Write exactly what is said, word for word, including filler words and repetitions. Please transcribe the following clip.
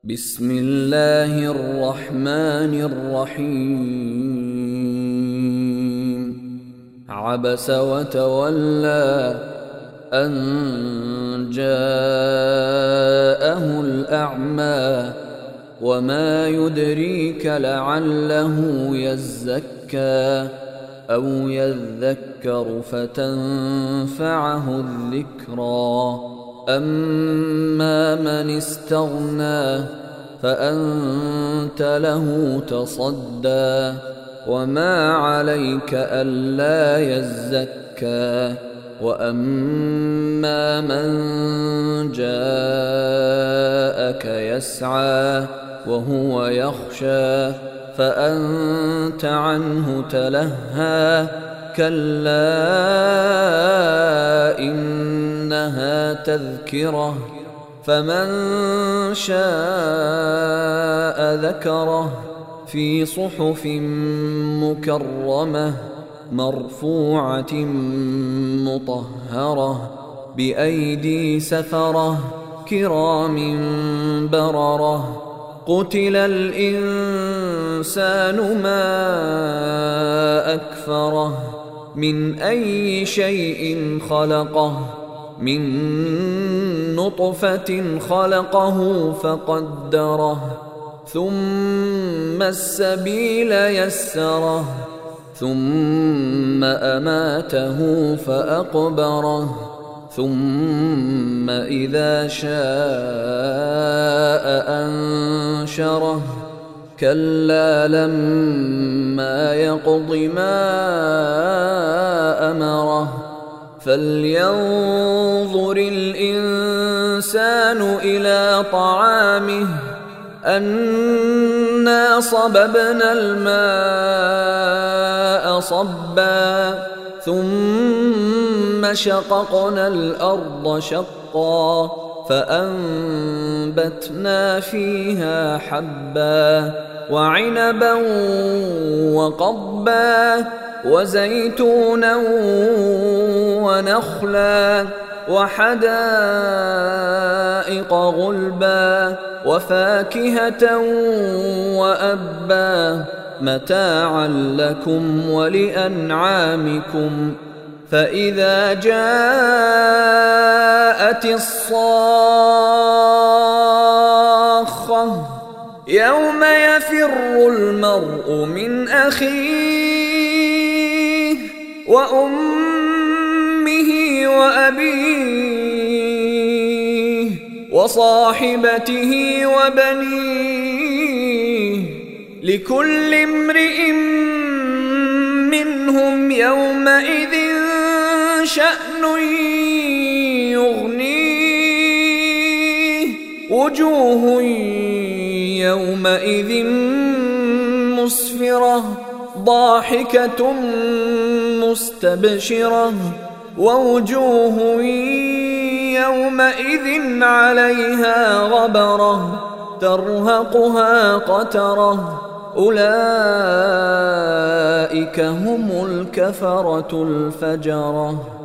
بسم الله الرحمن الرحيم. عبس وتولى أن جاءه الأعمى وما يدريك لعله يزكى أو يذكر فتنفعه الذكرى. أما من استغنى فأنت له تصدى وما عليك ألا يزكى. وأما من جاءك يسعى وهو يخشى فأنت عنه تلهى. كلا إنها تذكرة فمن شاء ذكره في صحف مكرمة مرفوعة مطهرة بأيدي سفرة كرام بررة. قتل الإنسان ما أكفره من أي شيء خلقه من نطفة خلقه فقدره ثم السبيل يسره ثم أماته فأقبره ثم إذا شاء أنشره. كلا لما يقض ما أمره فلينظر الإنسان إلى طعامه أنا صببنا الماء صبا ثم شققنا الأرض شقا فأنبتنا فيها حبا وعنبا وقضبا وزيتونا ونخلا وحدائق غلبا وفاكهة وأبا متاعا لكم ولأنعامكم. فإذا جاءت الصاخة يوم يفر المرء من أخيه وأمه وأبيه وصاحبته وبنيه لكل امرئ منهم يومئذ شأن يغنيه. وجوه يومئذ مسفرة ضاحكة مستبشرة ووجوه يومئذ عليها غبرة ترهقها قترة. أولئك هم الكفرة الفجرة.